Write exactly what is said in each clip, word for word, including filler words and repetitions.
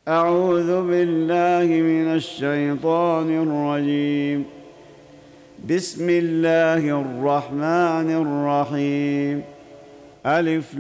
أعوذ بالله من الشيطان الرجيم. بسم الله الرحمن الرحيم. ألف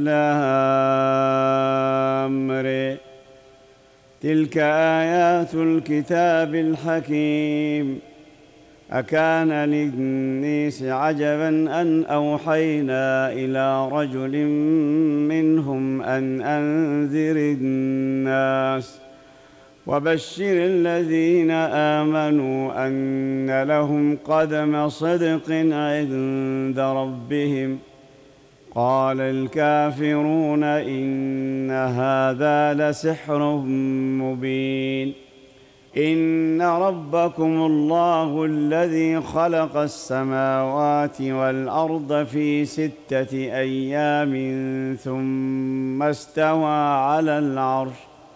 لام ر. تلك آيات الكتاب الحكيم. أكان للناس عجبا أن أوحينا إلى رجل منهم أن أنذر الناس وبشر الذين آمنوا أن لهم قدم صدق عند ربهم. قال الكافرون إن هذا لسحر مبين. إن ربكم الله الذي خلق السماوات والأرض في ستة أيام ثم استوى على العرش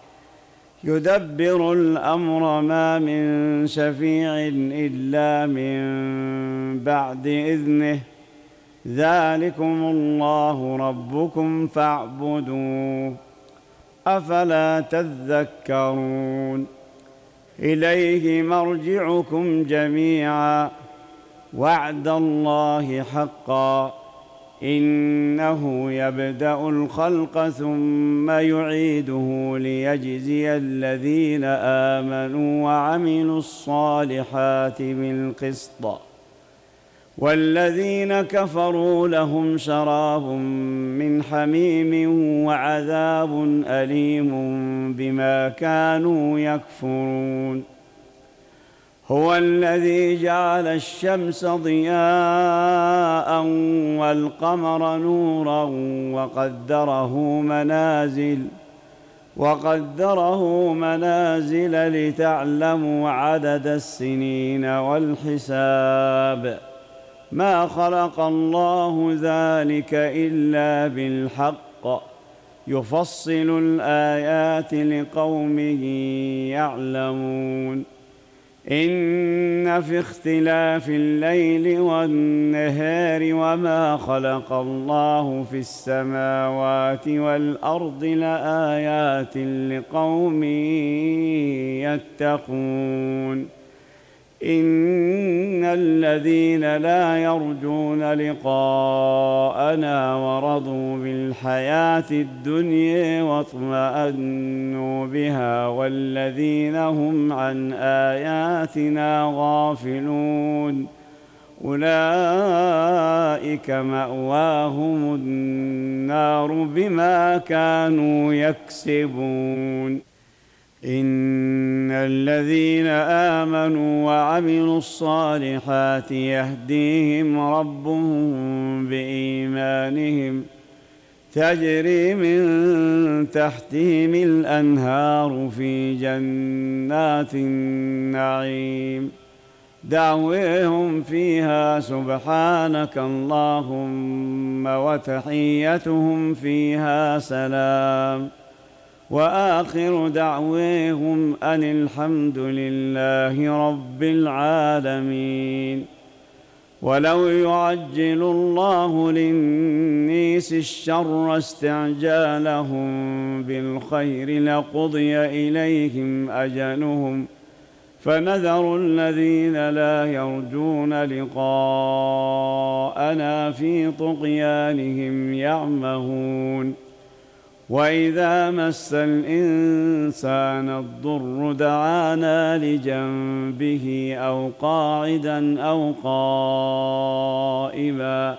يدبر الأمر ما من شفيع إلا من بعد إذنه. ذلكم الله ربكم فاعبدوه أفلا تذكرون. إليه مرجعكم جميعا وعد الله حقا. إنه يبدأ الخلق ثم يعيده ليجزي الذين آمنوا وعملوا الصالحات بالقسط. والذين كفروا لهم شراب من حميم وعذاب أليم بما كانوا يكفرون. هو الذي جعل الشمس ضياء والقمر نورا وقدره منازل وقدره منازل لتعلموا عدد السنين والحساب. ما خلق الله ذلك إلا بالحق يفصل الآيات لقوم يعلمون. إن في اختلاف الليل والنهار وما خلق الله في السماوات والأرض لآيات لقوم يتقون. إن الذين لا يرجون لقاءنا ورضوا بالحياة الدنيا واطمأنوا بها والذين هم عن آياتنا غافلون أولئك مأواهم النار بما كانوا يكسبون. إن الذين آمنوا وعملوا الصالحات يهديهم ربهم بإيمانهم تجري من تحتهم الأنهار في جنات النعيم. دعوهم فيها سبحانك اللهم وتحيتهم فيها سلام. وآخر دعوهم أن الحمد لله رب العالمين. ولو يعجل الله للناس الشر استعجالهم بالخير لقضي إليهم أجلهم فنذر الذين لا يرجون لقاءنا في طغيانهم يعمهون. وإذا مس الإنسان الضر دعانا لجنبه أو قاعدا أو قائما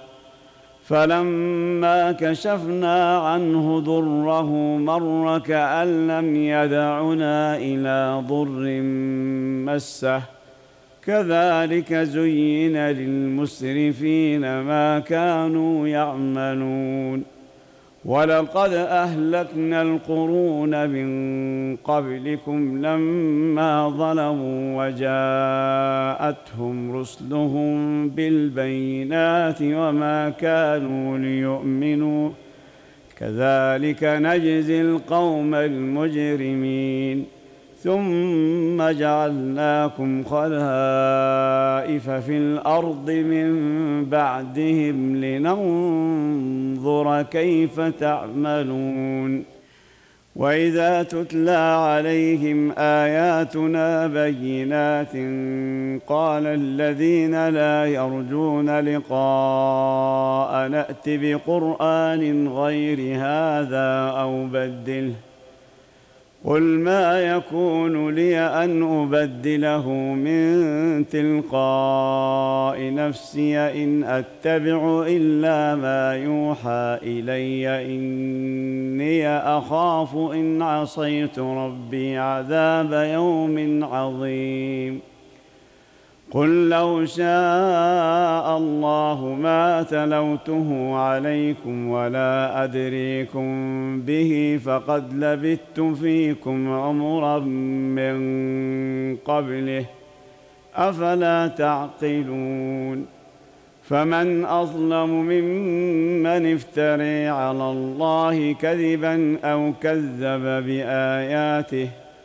فلما كشفنا عنه ضره مر كأن لم يدعنا إلى ضر مسه. كذلك زين للمسرفين ما كانوا يعملون. ولقد أهلكنا القرون من قبلكم لما ظلموا وجاءتهم رسلهم بالبينات وما كانوا ليؤمنوا كذلك نجزي القوم المجرمين. ثم جعلناكم خلائف في الأرض من بعدهم لننظر كيف تعملون وإذا تتلى عليهم آياتنا بينات قال الذين لا يرجون لقاء نأت بقرآن غير هذا أو بدله قل ما يكون لي أن أبدله من تلقاء نفسي إن أتبع إلا ما يوحى إلي إني أخاف إن عصيت ربي عذاب يوم عظيم قل لو شاء الله ما تلوته عليكم ولا أدريكم به فقد لبثت فيكم عمرا من قبله أفلا تعقلون فمن أظلم ممن افتري على الله كذبا أو كذب بآياته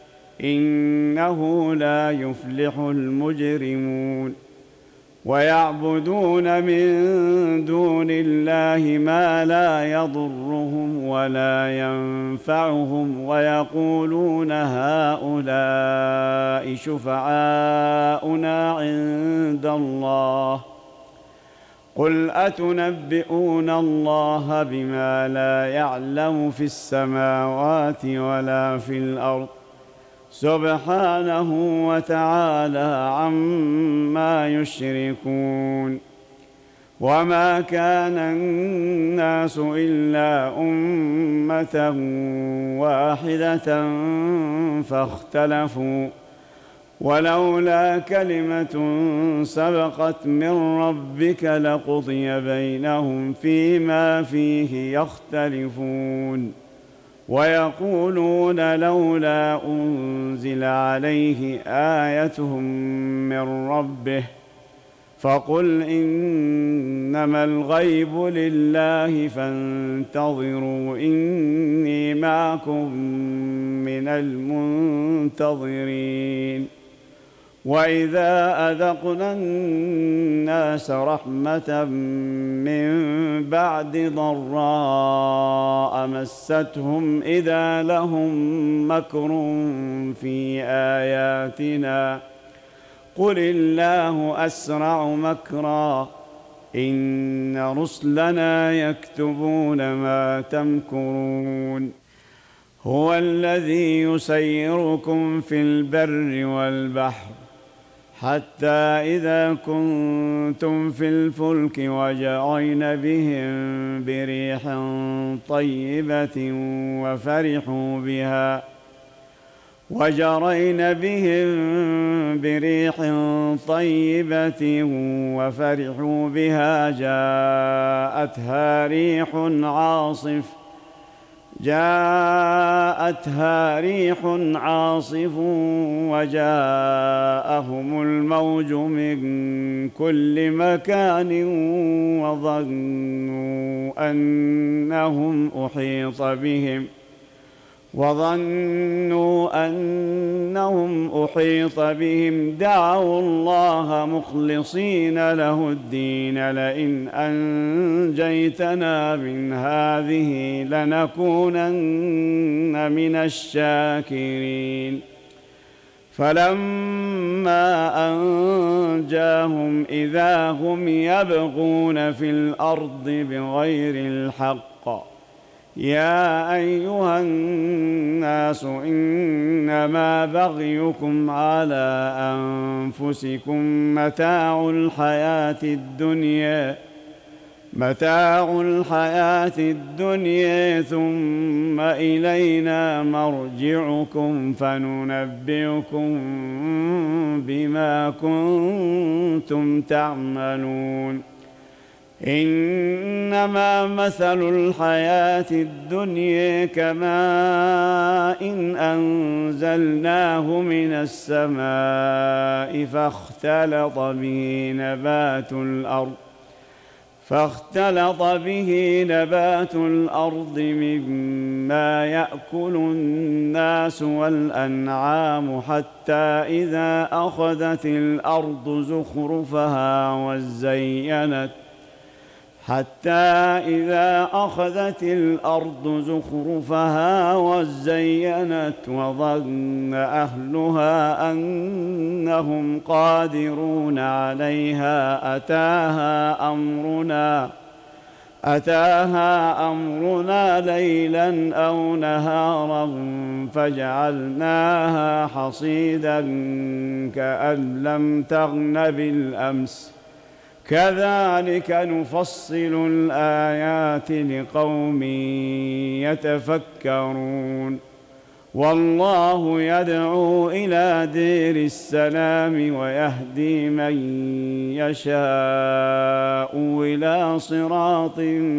إنه لا يفلح المجرمون ويعبدون من دون الله ما لا يضرهم ولا ينفعهم ويقولون هؤلاء شفعاؤنا عند الله قل أتنبئون الله بما لا يعلم في السماوات ولا في الأرض سبحانه وتعالى عما يشركون وما كان الناس إلا أمة واحدة فاختلفوا ولولا كلمة سبقت من ربك لقضي بينهم فيما فيه يختلفون ويقولون لولا أنزل عليه آية من ربه فقل إنما الغيب لله فانتظروا إني معكم من المنتظرين وإذا أذقنا الناس رحمة من بعد ضراء مستهم إذا لهم مكر في آياتنا قل الله أسرع مكرا إن رسلنا يكتبون ما تمكرون هو الذي يسيركم في البر والبحر حتى إذا كنتم في الفلك وجرين بهم بريح طيبة وفرحوا بها وجرين بهم بريح طيبة وفرحوا بها جاءتها ريح عاصف جاءتها ريح عاصف وجاءهم الموج من كل مكان وظنوا أنهم أحيط بهم وظنوا أنهم أحيط بهم دعوا الله مخلصين له الدين لئن أنجيتنا من هذه لنكونن من الشاكرين فلما أنجاهم إذا هم يبغون في الأرض بغير الحق يا أيها الناس إنما بغيكم على أنفسكم متاع الحياة الدنيا متاع الحياة الدنيا ثم إلينا مرجعكم فننبئكم بما كنتم تعملون إنما مثل الحياة الدنيا كماء إن أنزلناه من السماء فاختلط به نبات الأرض فاختلط به نبات الأرض مما يأكل الناس والأنعام حتى إذا أخذت الأرض زخرفها وزينت حتى إذا أخذت الأرض زخرفها وزينت وظن أهلها أنهم قادرون عليها أتاها أمرنا أتاها أمرنا ليلا أو نهارا فجعلناها حصيدا كأن لم تغن بالأمس كذلك نفصل الآيات لقوم يتفكرون والله يدعو إلى دير السلام ويهدي من يشاء إلى صراط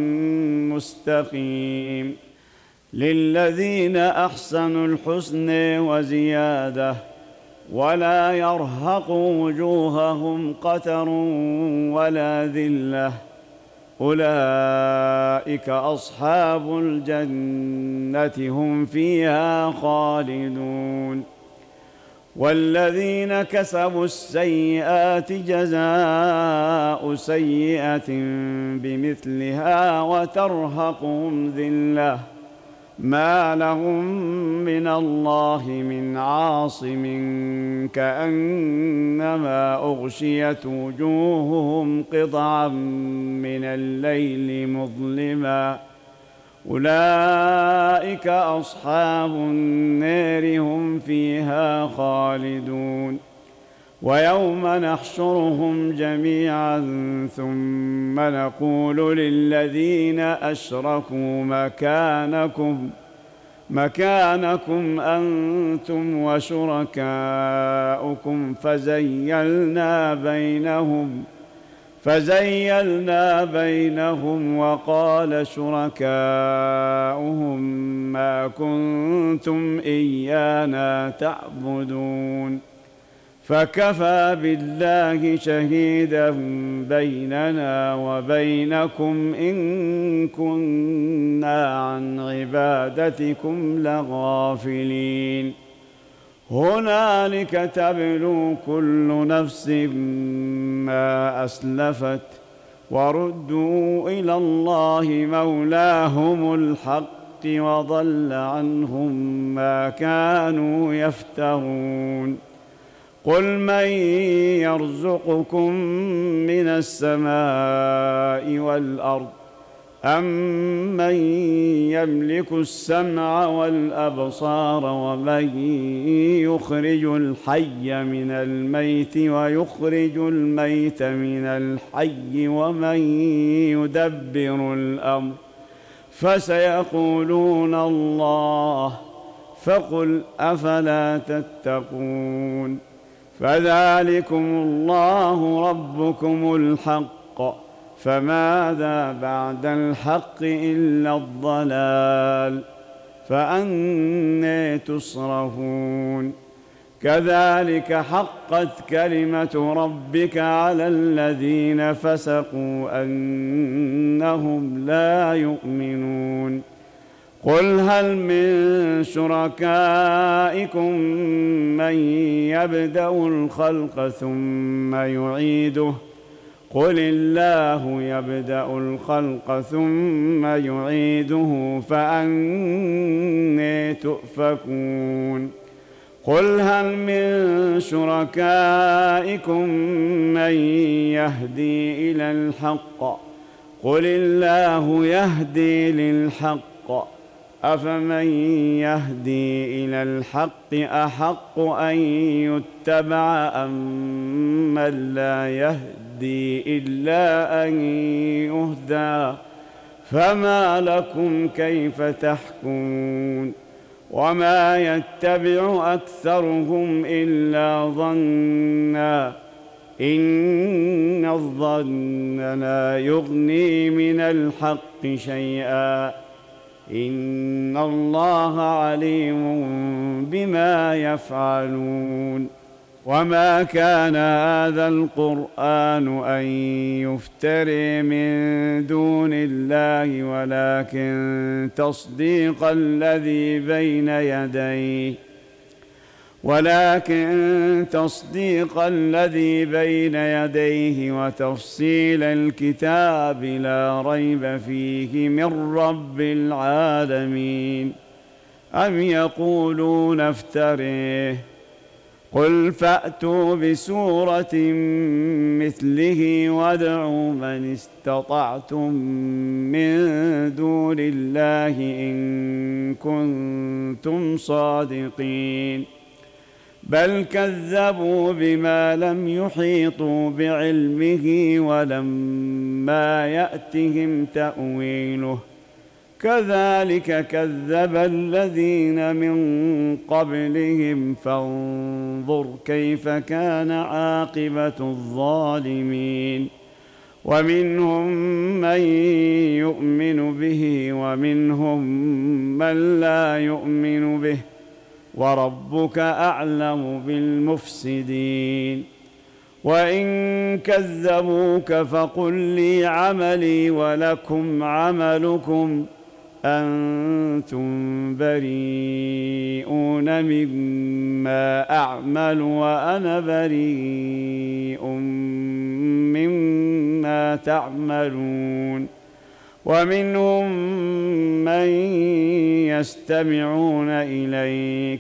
مستقيم للذين أحسنوا الحسن وزيادة ولا يرهق وجوههم قتر ولا ذلة أولئك أصحاب الجنة هم فيها خالدون والذين كسبوا السيئات جزاء سيئة بمثلها وترهقهم ذلة ما لهم من الله من عاصم كأنما أغشيت وجوههم قطعا من الليل مظلما أولئك أصحاب النار هم فيها خالدون ويوم نحشرهم جميعا ثم نقول للذين أشركوا مكانكم مكانكم أنتم وشركاؤكم فزيلنا بينهم فزيلنا بينهم وقال شركاؤهم ما كنتم إيانا تعبدون فكفى بالله شهيدا بيننا وبينكم إن كنا عن عبادتكم لغافلين هنالك تبلو كل نفس ما أسلفت وردوا إلى الله مولاهم الحق وضل عنهم ما كانوا يفترون قل من يرزقكم من السماء والأرض أمن يملك السمع والأبصار ومن يخرج الحي من الميت ويخرج الميت من الحي ومن يدبر الأمر فسيقولون الله فقل أفلا تتقون فذلكم الله ربكم الحق فماذا بعد الحق إلا الضلال فأنى تصرفون كذلك حقت كلمة ربك على الذين فسقوا أنهم لا يؤمنون قل هل من شركائكم من يبدأ الخلق ثم يعيده قل الله يبدأ الخلق ثم يعيده فأنى تؤفكون قل هل من شركائكم من يهدي إلى الحق قل الله يهدي للحق أفمن يهدي إلى الحق أحق أن يتبع أم من لا يهدي إلا أن يهدى فما لكم كيف تحكمون وما يتبع أكثرهم إلا ظنا إن الظن لا يغني من الحق شيئا إن الله عليم بما يفعلون وما كان هذا القرآن أن يفتري من دون الله ولكن تصديق الذي بين يديه ولكن تصديق الذي بين يديه وتفصيل الكتاب لا ريب فيه من رب العالمين. أم يقولون افتريه قل فأتوا بسورة مثله وادعوا من استطعتم من دون الله إن كنتم صادقين. بل كذبوا بما لم يحيطوا بعلمه ولما يأتهم تأويله كذلك كذب الذين من قبلهم فانظر كيف كان عاقبة الظالمين. ومنهم من يؤمن به ومنهم من لا يؤمن به وربك أعلم بالمفسدين. وإن كذبوك فقل لي عملي ولكم عملكم أنتم بريئون مما أعمل وأنا بريء مما تعملون. ومنهم من يستمعون إليك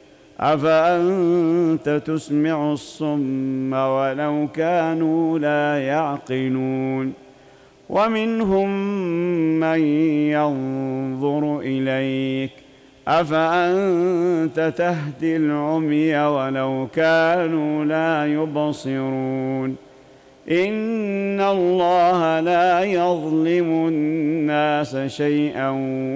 أفأنت تسمع الصم ولو كانوا لا يعقلون. ومنهم من ينظر إليك أفأنت تهدي العمي ولو كانوا لا يبصرون. إن الله لا يظلم الناس شيئا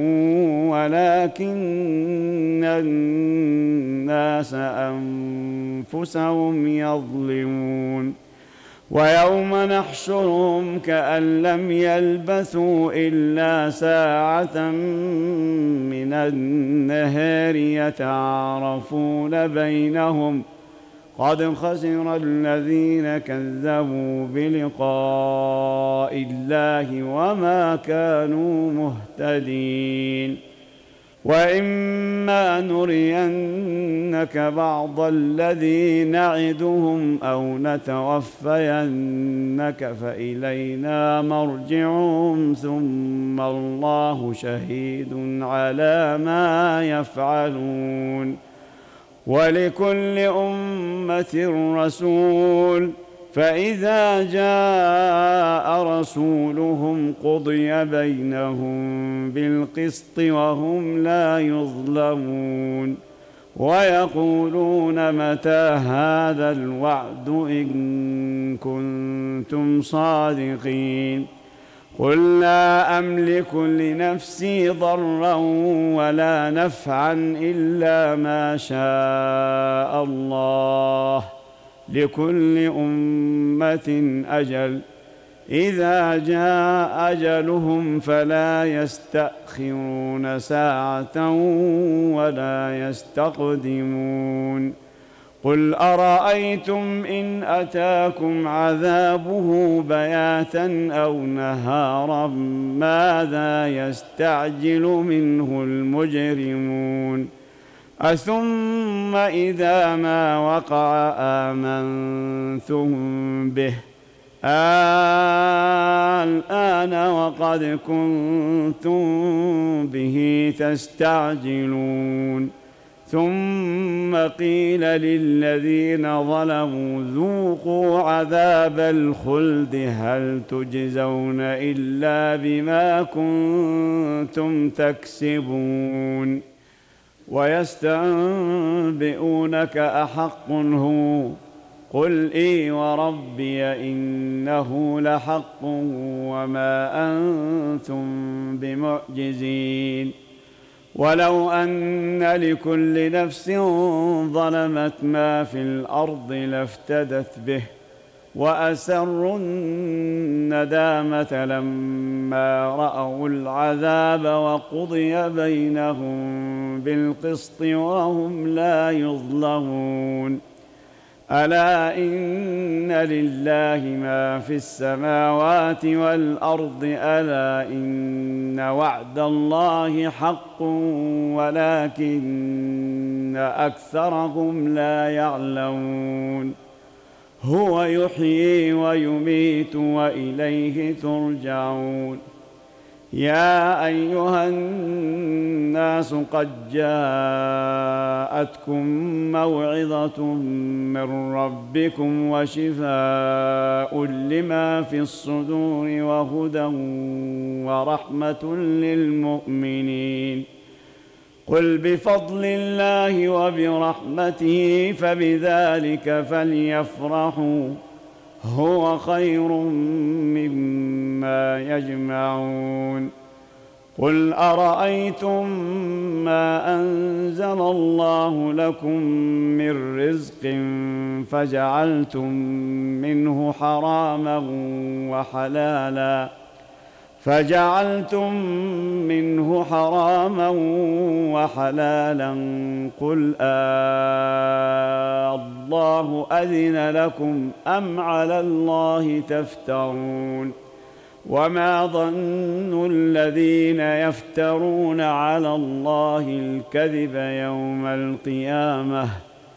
ولكن الناس أنفسهم يظلمون. ويوم نحشرهم كأن لم يلبثوا إلا ساعة من النهار يتعارفون بينهم قد خسر الذين كذبوا بلقاء الله وما كانوا مهتدين. وإما نرينك بعض الذي نعدهم أو نتوفينك فإلينا مرجعهم ثم الله شهيد على ما يفعلون. ولكل أمة رسول فإذا جاء رسولهم قضي بينهم بالقسط وهم لا يظلمون. ويقولون متى هذا الوعد إن كنتم صادقين. قل لا أملك لنفسي ضرا ولا نفعا إلا ما شاء الله لكل أمة أجل إذا جاء أجلهم فلا يستأخرون ساعة ولا يستقدمون. قل أرأيتم إن أتاكم عذابه بياتا أو نهارا ماذا يستعجل منه المجرمون. أثم إذا ما وقع آمنتم به الآن وقد كنتم به تستعجلون. ثم قيل للذين ظلموا ذوقوا عذاب الخلد هل تجزون إلا بما كنتم تكسبون. ويستنبئونك أحق هو قل إي وربي إنه لحق وما أنتم بمعجزين. ولو أن لكل نفس ظلمت ما في الأرض لافتدت به وأسروا الندامة لما رأوا العذاب وقضي بينهم بالقسط وهم لا يظلمون. ألا إن لله ما في السماوات والأرض ألا إن وعد الله حق ولكن أكثرهم لا يعلمون هو يحيي ويميت وإليه ترجعون يا أيها الناس قد جاءتكم موعظة من ربكم وشفاء لما في الصدور وهدى ورحمة للمؤمنين قل بفضل الله وبرحمته فبذلك فليفرحوا هو خير مما يجمعون قل أرأيتم ما أنزل الله لكم من رزق فجعلتم منه حراما وحلالا فجعلتم منه حراما وحلالا قل آه الله أذن لكم أم على الله تفترون وما ظن الذين يفترون على الله الكذب يوم القيامة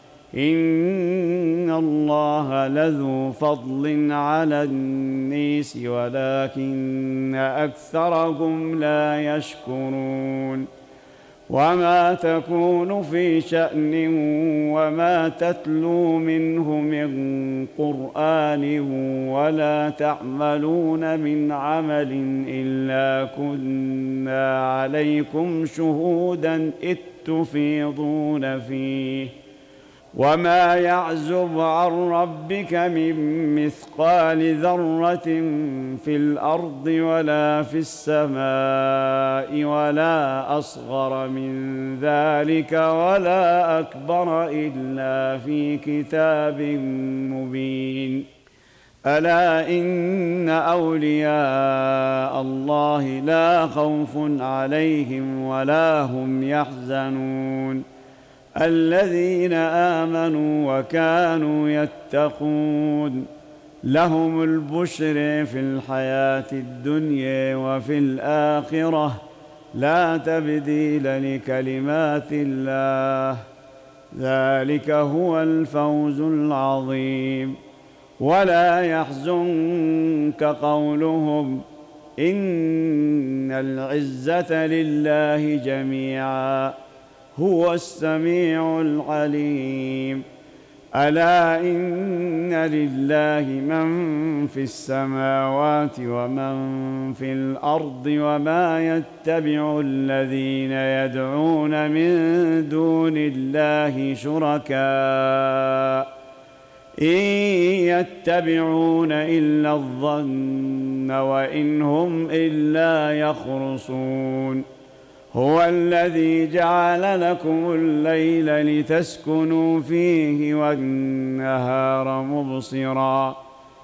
إن الله لذو فضل على الناس ولكن أكثرهم لا يشكرون وما تكون في شأن وما تتلو منه من قرآن ولا تعملون من عمل إلا كنا عليكم شهودا إذ تفيضون فيه وما يعزب عن ربك من مثقال ذرة في الأرض ولا في السماء ولا أصغر من ذلك ولا أكبر إلا في كتاب مبين ألا إن أولياء الله لا خوف عليهم ولا هم يحزنون الذين آمنوا وكانوا يتقون لهم البشر في الحياة الدنيا وفي الآخرة لا تبديل لكلمات الله ذلك هو الفوز العظيم ولا يحزنك قولهم إن العزة لله جميعا هو السميع العليم ألا إن لله من في السماوات ومن في الأرض وما يتبع الذين يدعون من دون الله شركاء إن يتبعون إلا الظن وإن هم إلا يخرصون هو الذي جعل لكم الليل لتسكنوا فيه والنهار مبصرا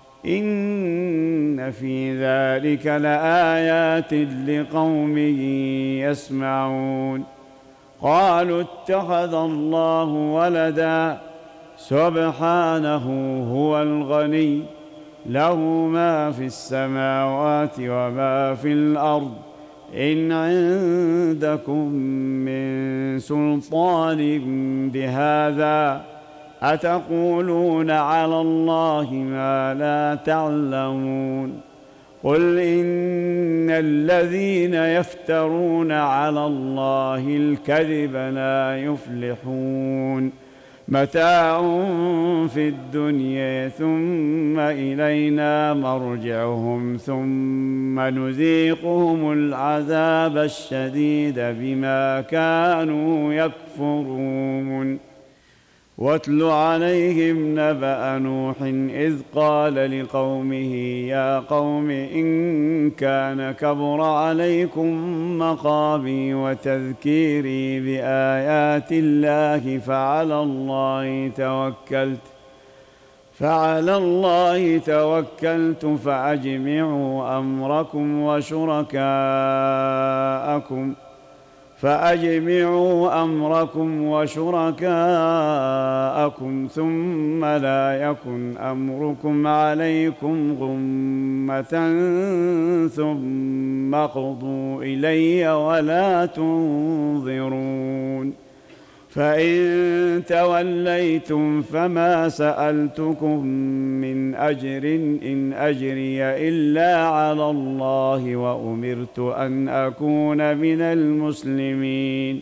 إن في ذلك لآيات لقوم يسمعون قالوا اتخذ الله ولدا سبحانه هو الغني له ما في السماوات وما في الأرض إن عندكم من سلطان بهذا أتقولون على الله ما لا تعلمون قل إن الذين يفترون على الله الكذب لا يفلحون متاع في الدنيا ثم إلينا مرجعهم ثم نذيقهم العذاب الشديد بما كانوا يكفرون واتل عليهم نبأ نوح إذ قال لقومه يا قوم إن كان كبر عليكم مقامي وتذكيري بآيات الله فعلى الله توكلت فعلى الله توكلت فأجمعوا أمركم وشركاءكم فأجمعوا أمركم وشركاءكم ثم لا يكن أمركم عليكم غمة ثم اقضوا إلي ولا تنظرون. فإن توليتم فما سألتكم من أجر إن أجري إلا على الله وأمرت أن أكون من المسلمين.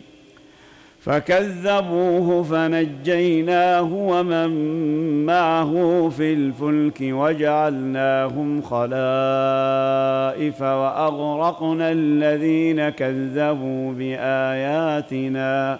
فكذبوه فنجيناه ومن معه في الفلك وجعلناهم خلائف وأغرقنا الذين كذبوا بآياتنا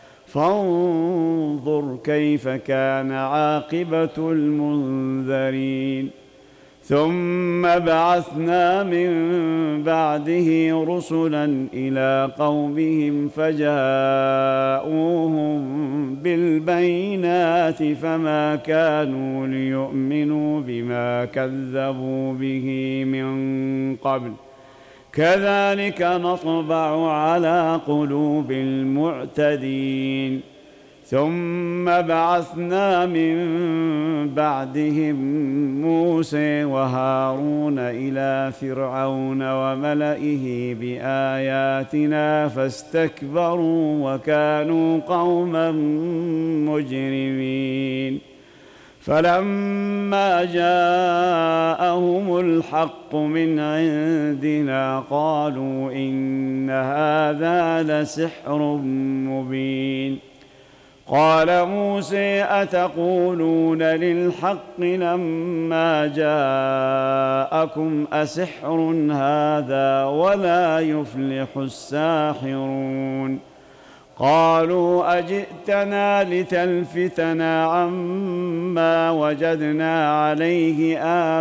فانظر كيف كان عاقبة المنذرين. ثم بعثنا من بعده رسلا إلى قومهم فجاءوهم بالبينات فما كانوا ليؤمنوا بما كذبوا به من قبل كذلك نطبع على قلوب المعتدين. ثم بعثنا من بعدهم موسى وهارون إلى فرعون وملئه بآياتنا فاستكبروا وكانوا قوما مجرمين. فلما جاءهم الحق من عندنا قالوا إن هذا لسحر مبين. قال موسى أتقولون للحق لما جاءكم أسحر هذا ولا يفلح الساحرون. قالوا أجئتنا لتلفتنا عما وجدنا عليه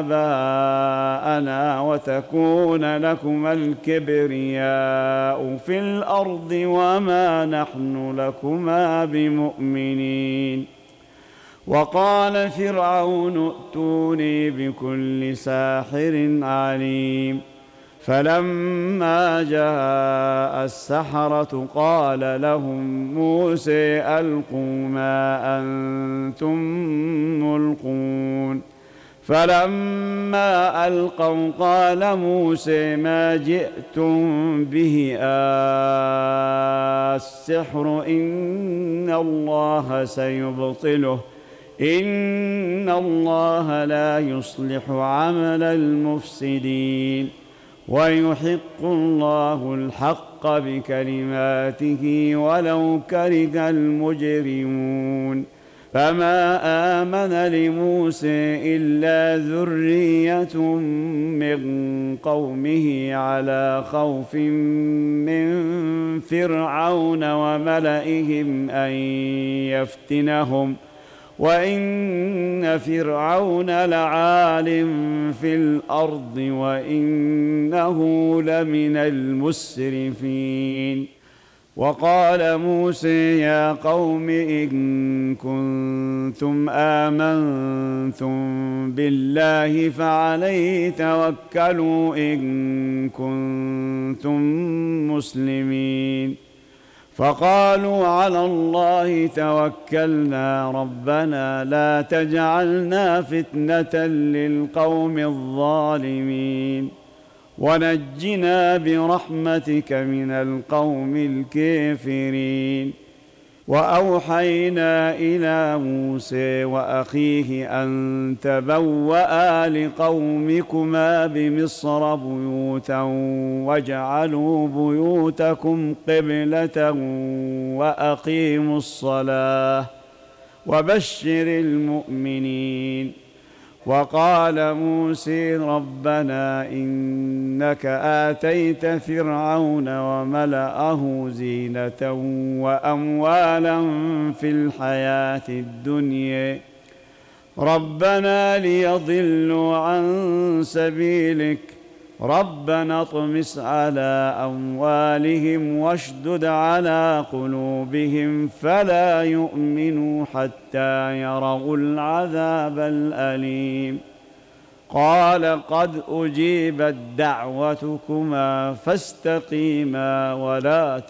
آباءنا وتكون لكما الكبرياء في الأرض وما نحن لكما بمؤمنين. وقال فرعون ائتوني بكل ساحر عليم. فلما جاء السحرة قال لهم موسى ألقوا ما أنتم ملقون. فلما ألقوا قال موسى ما جئتم به السحر إن الله سيبطله إن الله لا يصلح عمل المفسدين ويحق الله الحق بكلماته ولو كره المجرمون. فما آمن لموسى إلا ذرية من قومه على خوف من فرعون وملئهم أن يفتنهم وإن فرعون لعال في الأرض وإنه لمن المسرفين. وقال موسى يا قوم إن كنتم آمنتم بالله فعليه توكلوا إن كنتم مسلمين. فقالوا على الله توكلنا ربنا لا تجعلنا فتنة للقوم الظالمين ونجنا برحمتك من القوم الكافرين. وأوحينا إلى موسى وأخيه أن تبوأ لقومكما بمصر بيوتا واجعلوا بيوتكم قبلة وأقيموا الصلاة وبشر المؤمنين. وقال موسى ربنا إنك آتيت فرعون وملأه زينة وأموالا في الحياة الدنيا ربنا ليضلوا عن سبيلك ربنا اطمس على أموالهم واشدد على قلوبهم فلا يؤمنوا حتى يروا العذاب الأليم. قال قد أجيبت دعوتكما فاستقيما ولا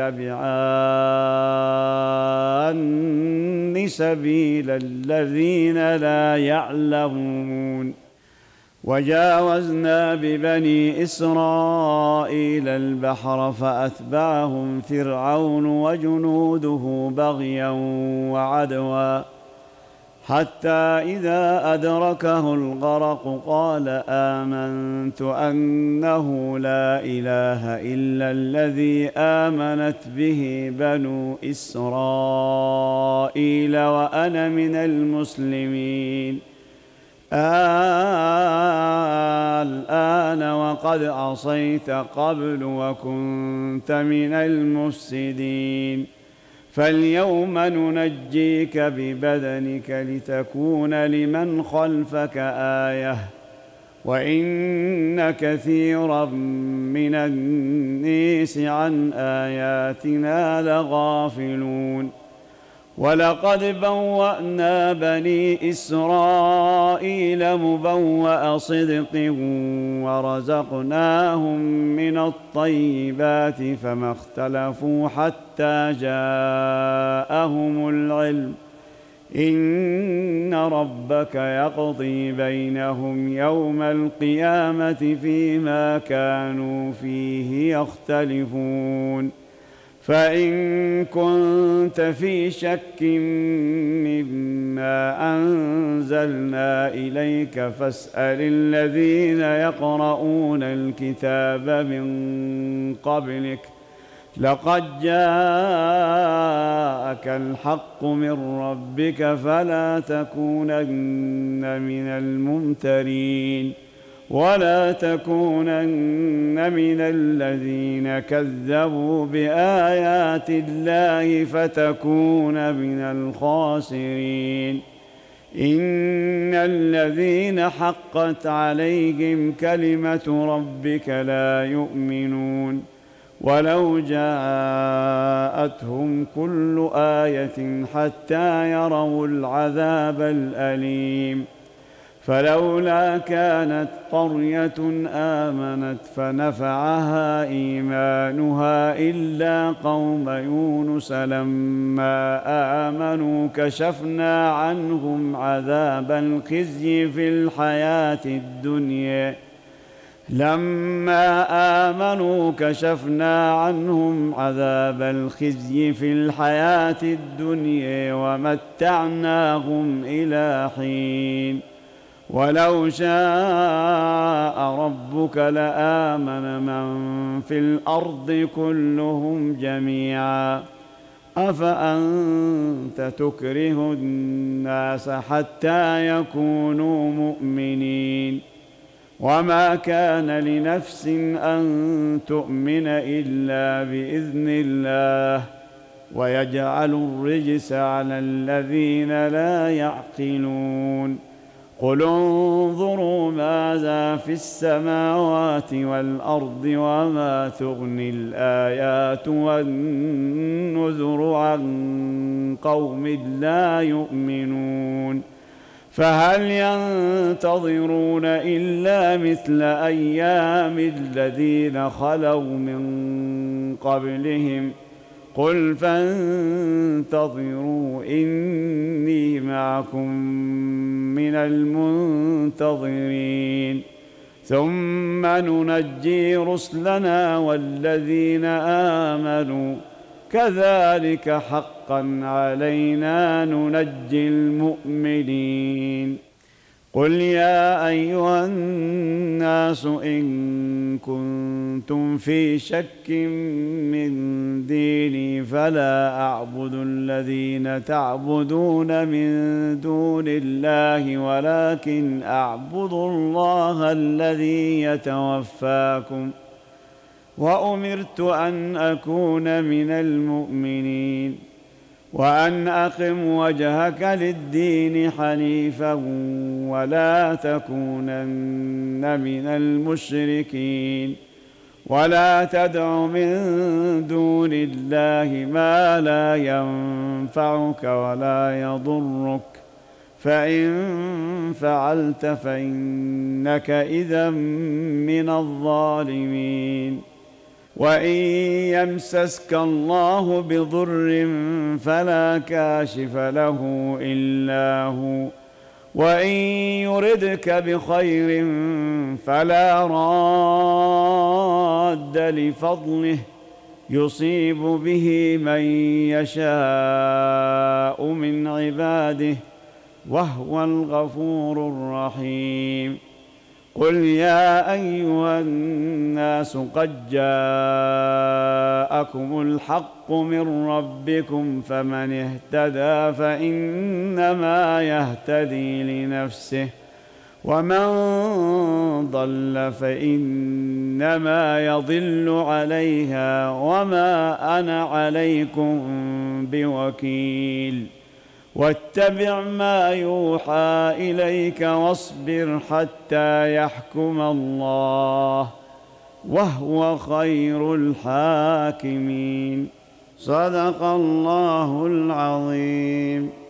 تتبعان سبيل الذين لا يعلمون. وجاوزنا ببني إسرائيل البحر فأتبعهم فرعون وجنوده بغيا وعدوا حتى إذا أدركه الغرق قال آمنت أنه لا إله إلا الذي آمنت به بنو إسرائيل وأنا من المسلمين. الآن وقد عصيت قبل وكنت من المفسدين فاليوم ننجيك ببدنك لتكون لمن خلفك آية وإن كثيرا من الناس عن آياتنا لغافلون. ولقد بوأنا بني إسرائيل مبوأ صدق ورزقناهم من الطيبات فما اختلفوا حتى جاءهم العلم إن ربك يقضي بينهم يوم القيامة فيما كانوا فيه يختلفون. فإن كنت في شك مما أنزلنا إليك فاسأل الذين يقرؤون الكتاب من قبلك لقد جاءك الحق من ربك فلا تكونن من الممترين ولا تكونن من الذين كذبوا بآيات الله فتكون من الخاسرين. إن الذين حقت عليهم كلمة ربك لا يؤمنون ولو جاءتهم كل آية حتى يروا العذاب الأليم. فلولا كانت قرية آمنت فنفعها إيمانها إلا قوم يونس لما آمنوا كشفنا عنهم عذاب الخزي في الحياة الدنيا لما آمنوا كشفنا عنهم عذاب الخزي في الحياة الدنيا ومتعناهم إلى حين. ولو شاء ربك لآمن من في الأرض كلهم جميعا أفأنت تكره الناس حتى يكونوا مؤمنين. وما كان لنفس أن تؤمن إلا بإذن الله ويجعل الرجس على الذين لا يعقلون. قل انظروا ماذا في السماوات والأرض وما تغني الآيات والنذر عن قوم لا يؤمنون. فهل ينتظرون إلا مثل أيام الذين خلوا من قبلهم قل فانتظروا إني معكم من المنتظرين ثم ننجي رسلنا والذين آمنوا كذلك حقا علينا ننجي المؤمنين. قل يا أيها الناس إن كنتم في شك من ديني فلا أعبد الذين تعبدون من دون الله ولكن أعبد الله الذي يتوفاكم وأمرت أن أكون من المؤمنين وأن أقم وجهك للدين حنيفا ولا تكونن من المشركين ولا تدع من دون الله ما لا ينفعك ولا يضرك فإن فعلت فإنك إذا من الظالمين. وإن يمسسك الله بضر فلا كاشف له إلا هو، وإن يردك بخير فلا راد لفضله، يصيب به من يشاء من عباده، وهو الغفور الرحيم. قل يا أيها الناس قد جاءكم الحق من ربكم، فمن اهتدى فإنما يهتدي لنفسه، ومن ضل فإنما يضل عليها، وما أنا عليكم بوكيل. واتبع ما يوحى إليك واصبر حتى يحكم الله، وهو خير الحاكمين. صدق الله العظيم.